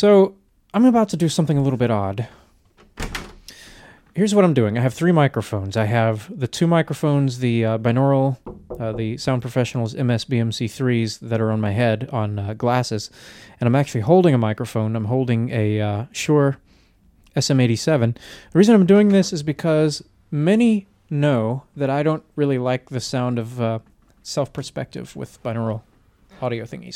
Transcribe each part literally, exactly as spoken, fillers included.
So, I'm about to do something a little bit odd. Here's what I'm doing. I have three microphones. I have the two microphones, the uh, binaural, uh, the Sound Professionals M S B M C threes that are on my head on uh, glasses, and I'm actually holding a microphone. I'm holding a uh, Shure S M eighty-seven. The reason I'm doing this is because many know that I don't really like the sound of uh, self-perspective with binaural audio thingies.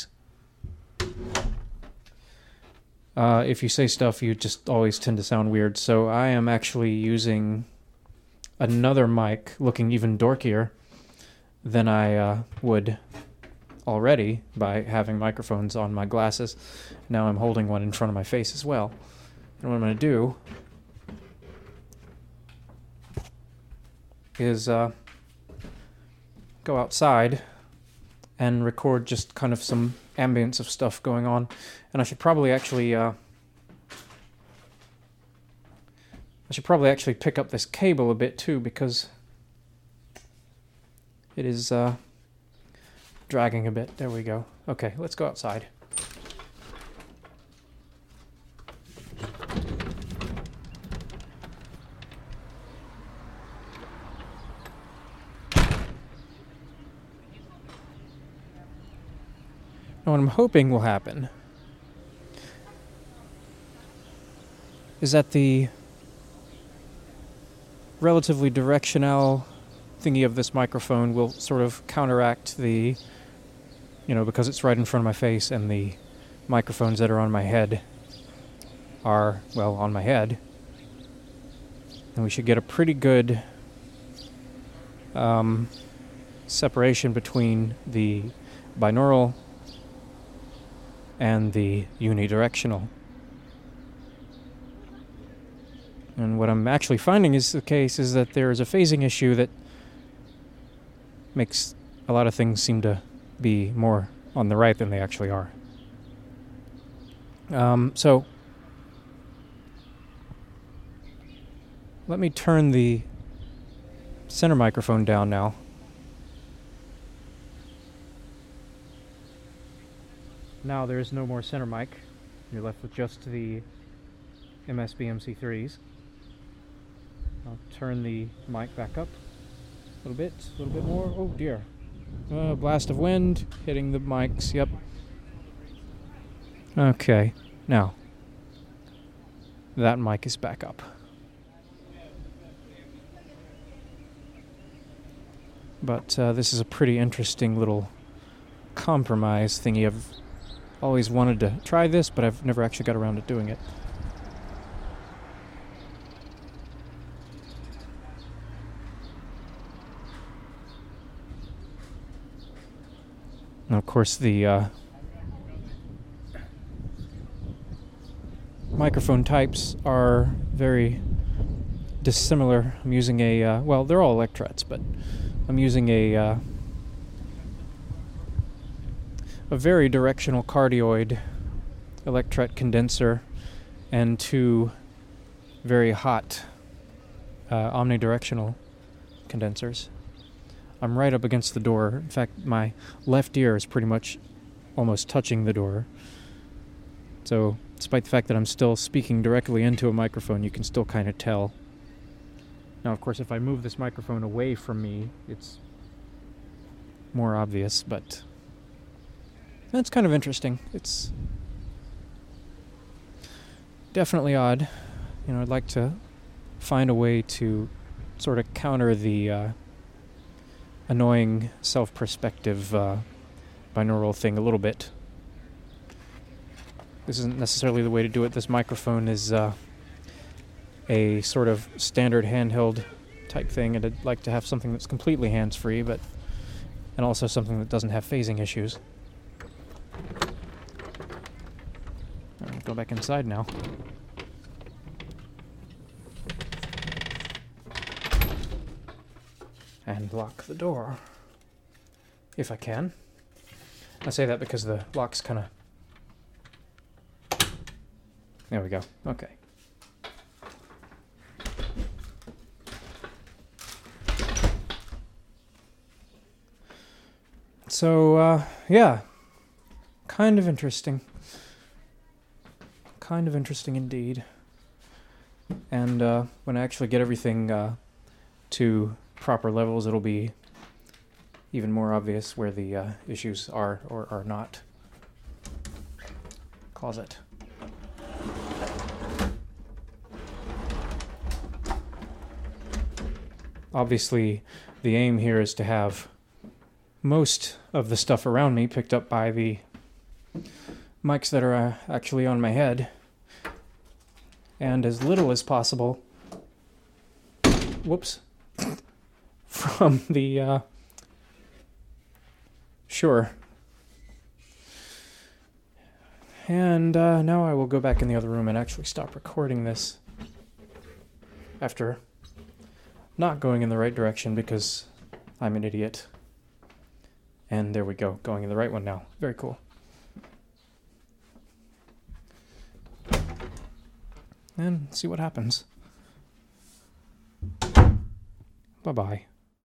Uh, if you say stuff, you just always tend to sound weird. So I am actually using another mic looking even dorkier than I uh, would already by having microphones on my glasses. Now I'm holding one in front of my face as well. And what I'm going to do is uh, go outside and record just kind of some ambience of stuff going on. And I should probably actually uh, I should probably actually pick up this cable a bit too, because it is uh, dragging a bit. There we go. Okay, let's go outside. Now, what I'm hoping will happen is that the relatively directional thingy of this microphone will sort of counteract the, you know, because it's right in front of my face and the microphones that are on my head are, well, on my head. And we should get a pretty good um, separation between the binaural and the unidirectional. And what I'm actually finding is the case is that there is a phasing issue that makes a lot of things seem to be more on the right than they actually are. Um, so, let me turn the center microphone down now. Now there is no more center mic. You're left with just the M S B M C threes. I'll turn the mic back up a little bit, a little bit more. Oh dear. Uh, blast of wind hitting the mics, yep. Okay, now that mic is back up. But uh, this is a pretty interesting little compromise thingy. I've always wanted to try this, but I've never actually got around to doing it. Now, of course, the uh, microphone types are very dissimilar. I'm using a, uh, well, they're all Electrets, but I'm using a uh, a very directional cardioid Electret condenser and two very hot uh, omnidirectional condensers. I'm right up against the door. In fact, my left ear is pretty much almost touching the door. So, despite the fact that I'm still speaking directly into a microphone, you can still kind of tell. Now, of course, if I move this microphone away from me, it's more obvious, but that's kind of interesting. It's definitely odd. You know, I'd like to find a way to sort of counter the uh, annoying self-perspective uh, binaural thing a little bit. This isn't necessarily the way to do it. This microphone is uh, a sort of standard handheld type thing, and I'd like to have something that's completely hands-free, but and also something that doesn't have phasing issues. I'll go back inside now. And lock the door. If I can. I say that because the lock's kind of... There we go. Okay. So, uh, yeah. Kind of interesting. kind of interesting indeed. And uh, when I actually get everything uh, to proper levels, it'll be even more obvious where the uh, issues are or are not. Closet. Obviously, the aim here is to have most of the stuff around me picked up by the mics that are uh, actually on my head, and as little as possible, whoops, from the, uh, sure. And uh, now I will go back in the other room and actually stop recording this after not going in the right direction because I'm an idiot. And there we go, going in the right one now. Very cool. And see what happens. Bye-bye.